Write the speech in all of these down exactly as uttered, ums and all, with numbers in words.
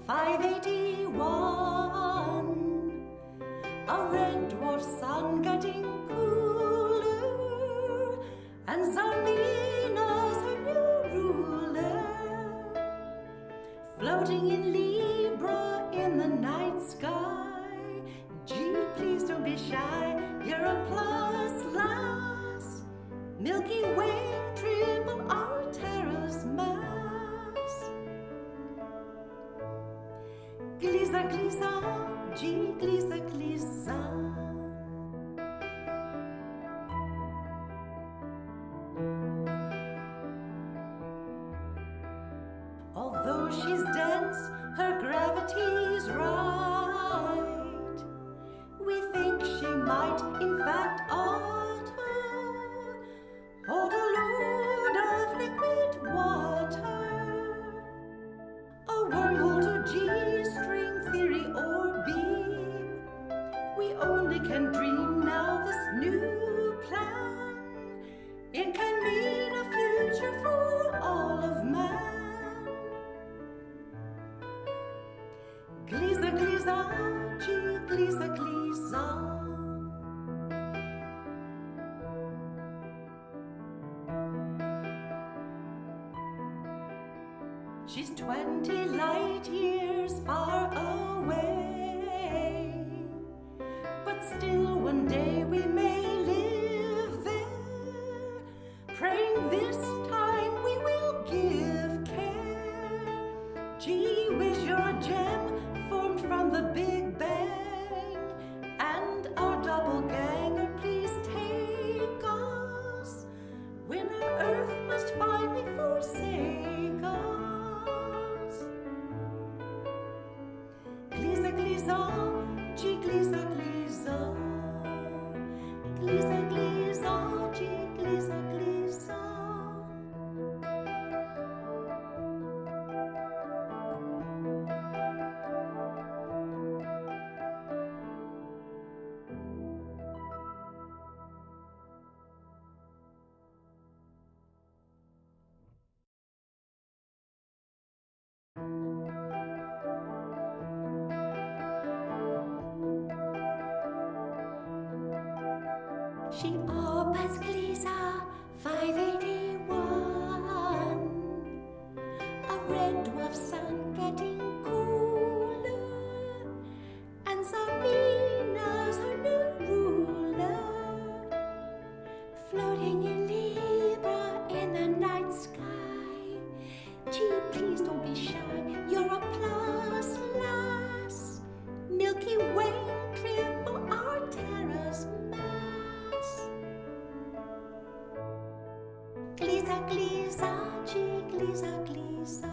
five eighty-one. A red dwarf sun getting cooler, and Zarmina's her new ruler, floating in Libra in the night sky. Gee, please don't be shy, you're a plus lass. Milky Way, triple our terra's mass. Gliza, gliza, gee, gliza, gliza. Although she's dense, her gravity's right. We think she might, in fact, ought to hold a load of liquid water. A wormhole to G-string theory or beam. We only can dream now this new plan. It can mean a future for all of man. Gliza, gliza, gee, gliza, gliza. She's twenty light years far away, but still one day we may live there, praying this time we will give care. Gee whiz, you're a gem formed from the Big Bang, and our doppelganger, please take us when our Earth must finally forsake us. Gliza, gliza, gee, gliza, gliza. Gliza, gliza, gee, gliza, gliza. She orbits Gliza five eighty-one, a red dwarf sun getting cooler, and Zarmina's her new ruler, floating in Libra in the night sky. Gee, please don't be shy, you're a plus lass. Milky Way, triple our terra's mass. Gliza, gliza, gee, gliza, gliza.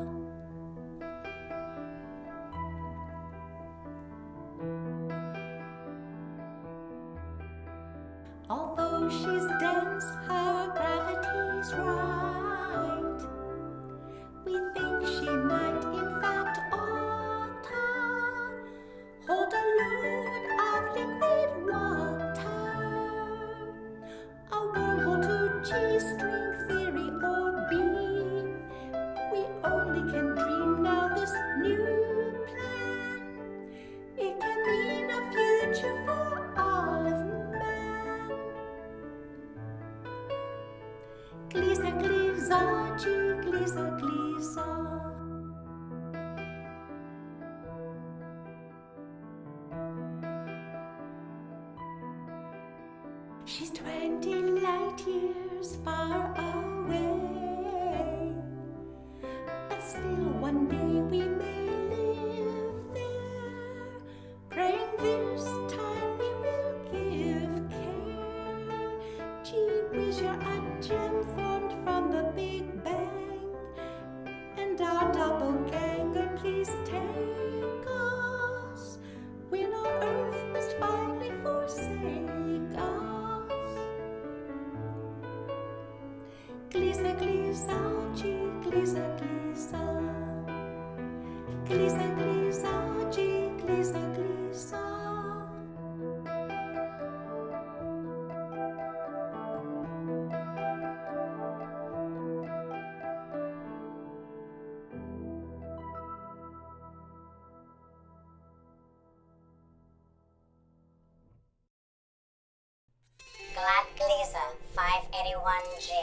Although she's dense, her gravity's right. We think she might, in fact, ought to hold a load of liquid water. A wormhole to G-string theory or beam. We only can dream now this new plan. It can mean a future for all of man. Gliza, gliza, gee, gliza, gliza. She's twenty light years far away, but still one day we may live there, praying this time we will give care. Gee whiz, you're a gem formed from the Big Bang, and our doppelganger, please take us when our Earth must finally forsake us. Gliza, gliza, gee, gliza, gliza. Gliza, gliza, gee, gliza, gliza. eighty-one G.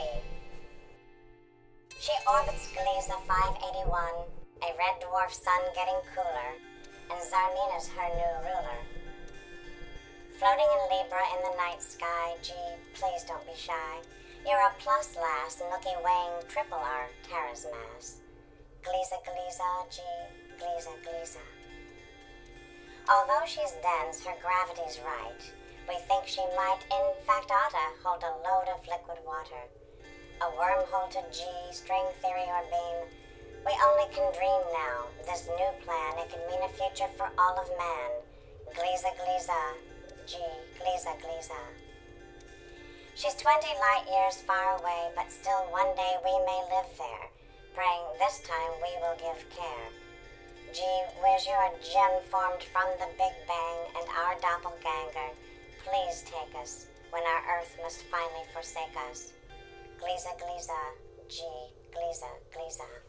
She orbits Gliese five eighty-one, a red dwarf sun getting cooler, and Zarnina's her new ruler. Floating in Libra in the night sky, G, please don't be shy. You're a plus lass, nookie weighing triple our Terra's mass. Gliese, Gliese, G, Gliese, Gliese. Although she's dense, her gravity's right. We think she might, in fact oughta, hold a load of liquid water. A wormhole to G, string theory or beam. We only can dream now. This new plan, it can mean a future for all of man. Gliese, Gliese, G, Gliese, Gliese. She's twenty light years far away, but still one day we may live there, praying this time we will give care. G, where's your gem formed from the Big Bang and our doppelganger? Please take us when our Earth must finally forsake us. Gliese, Gliese, G, Gliese, Gliese.